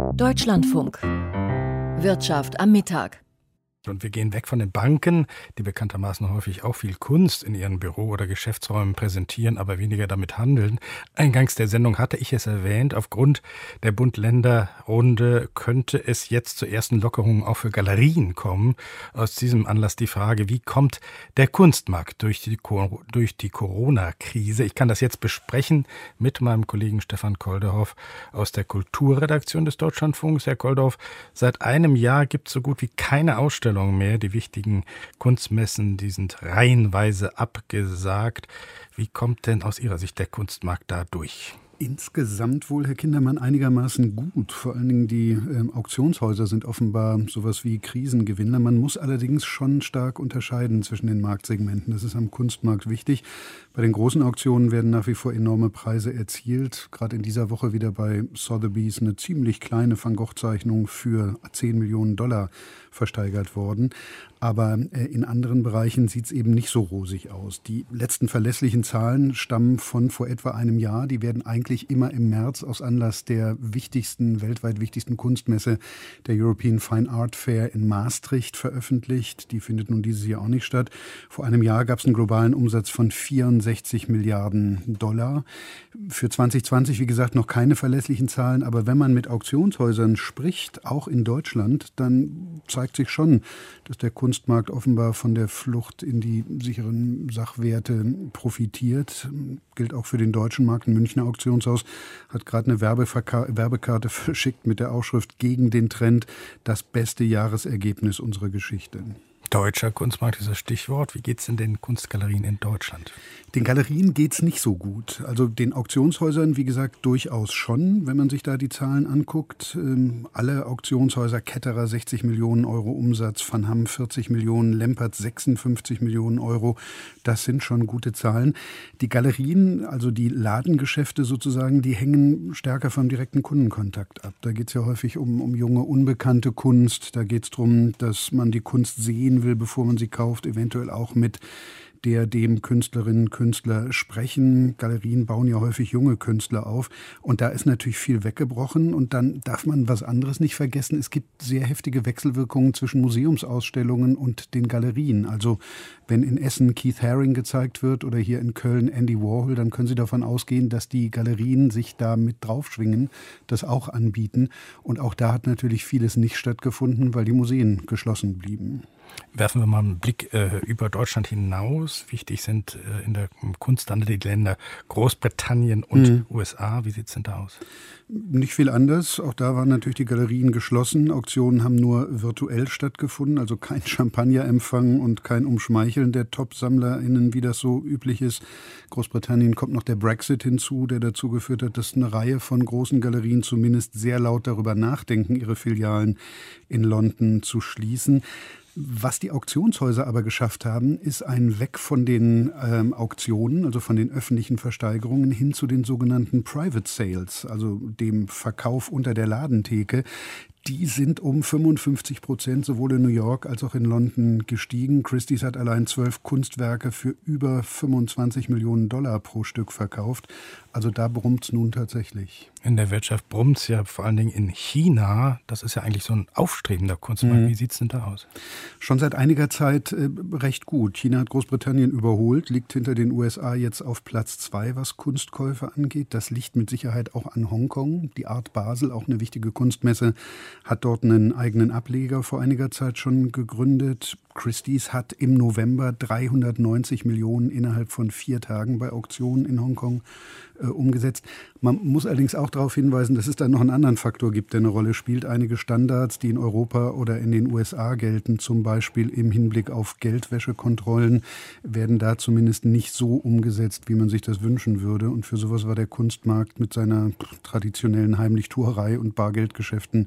Deutschlandfunk. Wirtschaft am Mittag. Und wir gehen weg von den Banken, die bekanntermaßen häufig auch viel Kunst in ihren Büro- oder Geschäftsräumen präsentieren, aber weniger damit handeln. Eingangs der Sendung hatte ich es erwähnt, aufgrund der Bund-Länder-Runde könnte es jetzt zu ersten Lockerungen auch für Galerien kommen. Aus diesem Anlass die Frage, wie kommt der Kunstmarkt durch die Corona-Krise? Ich kann das jetzt besprechen mit meinem Kollegen Stefan Kolderhoff aus der Kulturredaktion des Deutschlandfunks. Herr Kolderhoff, seit einem Jahr gibt es so gut wie keine Ausstellung mehr. Die wichtigen Kunstmessen, die sind reihenweise abgesagt. Wie kommt denn aus Ihrer Sicht der Kunstmarkt da durch? Insgesamt wohl, Herr Kindermann, einigermaßen gut. Vor allen Dingen die Auktionshäuser sind offenbar sowas wie Krisengewinner. Man muss allerdings schon stark unterscheiden zwischen den Marktsegmenten. Das ist am Kunstmarkt wichtig. Bei den großen Auktionen werden nach wie vor enorme Preise erzielt. Gerade in dieser Woche wieder bei Sotheby's eine ziemlich kleine Van Gogh-Zeichnung für 10 Millionen Dollar versteigert worden. Aber in anderen Bereichen sieht es eben nicht so rosig aus. Die letzten verlässlichen Zahlen stammen von vor etwa einem Jahr. Die werden eigentlich immer im März aus Anlass der weltweit wichtigsten Kunstmesse, der European Fine Art Fair in Maastricht, veröffentlicht. Die findet nun dieses Jahr auch nicht statt. Vor einem Jahr gab es einen globalen Umsatz von 64 Milliarden Dollar. Für 2020, wie gesagt, noch keine verlässlichen Zahlen. Aber wenn man mit Auktionshäusern spricht, auch in Deutschland, dann zeigt sich schon, dass der Kunstmarkt offenbar von der Flucht in die sicheren Sachwerte profitiert. Gilt auch für den deutschen Markt. Ein Münchner Auktionshaus hat gerade eine Werbekarte verschickt mit der Aufschrift „Gegen den Trend, das beste Jahresergebnis unserer Geschichte". Deutscher Kunstmarkt ist das Stichwort. Wie geht es denn den Kunstgalerien in Deutschland? Den Galerien geht es nicht so gut. Also den Auktionshäusern, wie gesagt, durchaus schon, wenn man sich da die Zahlen anguckt. Alle Auktionshäuser, Ketterer 60 Millionen Euro Umsatz, Van Hamm 40 Millionen, Lempert 56 Millionen Euro. Das sind schon gute Zahlen. Die Galerien, also die Ladengeschäfte sozusagen, die hängen stärker vom direkten Kundenkontakt ab. Da geht es ja häufig um junge, unbekannte Kunst. Da geht es darum, dass man die Kunst sehen will, bevor man sie kauft, eventuell auch mit dem Künstlerinnen, Künstler sprechen. Galerien bauen ja häufig junge Künstler auf. Und da ist natürlich viel weggebrochen. Und dann darf man was anderes nicht vergessen. Es gibt sehr heftige Wechselwirkungen zwischen Museumsausstellungen und den Galerien. Also wenn in Essen Keith Haring gezeigt wird oder hier in Köln Andy Warhol, dann können Sie davon ausgehen, dass die Galerien sich da mit draufschwingen, das auch anbieten. Und auch da hat natürlich vieles nicht stattgefunden, weil die Museen geschlossen blieben. Werfen wir mal einen Blick über Deutschland hinaus. Wichtig sind in der Kunsthandel die Länder Großbritannien und USA. Wie sieht es denn da aus? Nicht viel anders. Auch da waren natürlich die Galerien geschlossen. Auktionen haben nur virtuell stattgefunden, also kein Champagnerempfang und kein Umschmeicheln der Top-SammlerInnen, wie das so üblich ist. Großbritannien kommt noch der Brexit hinzu, der dazu geführt hat, dass eine Reihe von großen Galerien zumindest sehr laut darüber nachdenken, ihre Filialen in London zu schließen. Was die Auktionshäuser aber geschafft haben, ist ein Weg von den Auktionen, also von den öffentlichen Versteigerungen hin zu den sogenannten Private Sales, also dem Verkauf unter der Ladentheke. Die sind um 55% sowohl in New York als auch in London gestiegen. Christie's hat allein 12 Kunstwerke für über 25 Millionen Dollar pro Stück verkauft. Also da brummt es nun tatsächlich. In der Wirtschaft brummt es ja vor allen Dingen in China. Das ist ja eigentlich so ein aufstrebender Kunstmarkt. Wie sieht es denn da aus? Schon seit einiger Zeit recht gut. China hat Großbritannien überholt, liegt hinter den USA jetzt auf Platz 2, was Kunstkäufe angeht. Das liegt mit Sicherheit auch an Hongkong. Die Art Basel, auch eine wichtige Kunstmesse, hat dort einen eigenen Ableger vor einiger Zeit schon gegründet. Christie's hat im November 390 Millionen innerhalb von 4 Tagen bei Auktionen in Hongkong umgesetzt. Man muss allerdings auch darauf hinweisen, dass es da noch einen anderen Faktor gibt, der eine Rolle spielt. Einige Standards, die in Europa oder in den USA gelten, zum Beispiel im Hinblick auf Geldwäschekontrollen, werden da zumindest nicht so umgesetzt, wie man sich das wünschen würde. Und für sowas war der Kunstmarkt mit seiner traditionellen Heimlichtuerei und Bargeldgeschäften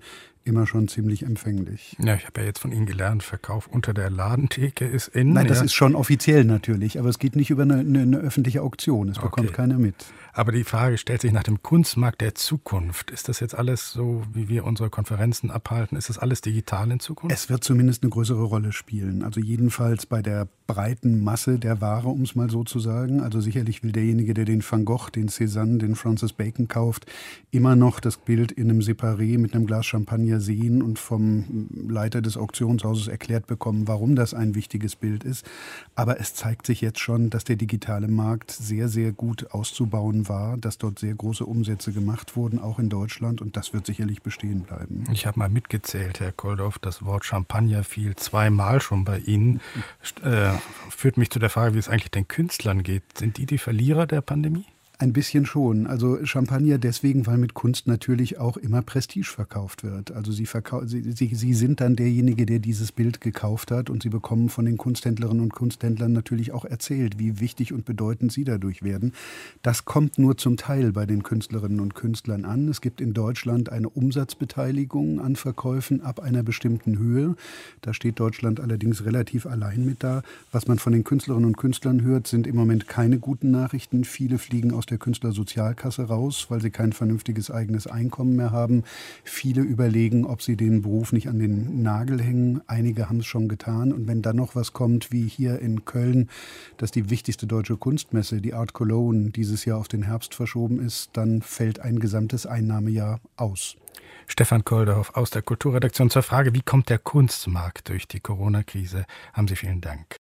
immer schon ziemlich empfänglich. Ja, ich habe ja jetzt von Ihnen gelernt, Verkauf unter der Ladentheke ist in. Nein, das ist schon offiziell natürlich, aber es geht nicht über eine öffentliche Auktion. Es bekommt keiner mit. Aber die Frage stellt sich nach dem Kunstmarkt der Zukunft. Ist das jetzt alles so, wie wir unsere Konferenzen abhalten? Ist das alles digital in Zukunft? Es wird zumindest eine größere Rolle spielen. Also jedenfalls bei der breiten Masse der Ware, um es mal so zu sagen. Also sicherlich will derjenige, der den Van Gogh, den Cézanne, den Francis Bacon kauft, immer noch das Bild in einem Separé mit einem Glas Champagner sehen und vom Leiter des Auktionshauses erklärt bekommen, warum das ein wichtiges Bild ist. Aber es zeigt sich jetzt schon, dass der digitale Markt sehr, sehr gut auszubauen war, dass dort sehr große Umsätze gemacht wurden, auch in Deutschland, und das wird sicherlich bestehen bleiben. Ich habe mal mitgezählt, Herr Kolldorf, das Wort Champagner fiel 2-mal schon bei Ihnen. Führt mich zu der Frage, wie es eigentlich den Künstlern geht. Sind die Verlierer der Pandemie? Ein bisschen schon. Also Champagner deswegen, weil mit Kunst natürlich auch immer Prestige verkauft wird. Also sie sind dann derjenige, der dieses Bild gekauft hat, und sie bekommen von den Kunsthändlerinnen und Kunsthändlern natürlich auch erzählt, wie wichtig und bedeutend sie dadurch werden. Das kommt nur zum Teil bei den Künstlerinnen und Künstlern an. Es gibt in Deutschland eine Umsatzbeteiligung an Verkäufen ab einer bestimmten Höhe. Da steht Deutschland allerdings relativ allein mit da. Was man von den Künstlerinnen und Künstlern hört, sind im Moment keine guten Nachrichten. Viele fliegen aus der Künstlersozialkasse raus, weil sie kein vernünftiges eigenes Einkommen mehr haben. Viele überlegen, ob sie den Beruf nicht an den Nagel hängen. Einige haben es schon getan. Und wenn dann noch was kommt, wie hier in Köln, dass die wichtigste deutsche Kunstmesse, die Art Cologne, dieses Jahr auf den Herbst verschoben ist, dann fällt ein gesamtes Einnahmejahr aus. Stefan Kolldorf aus der Kulturredaktion zur Frage, wie kommt der Kunstmarkt durch die Corona-Krise? Haben Sie vielen Dank.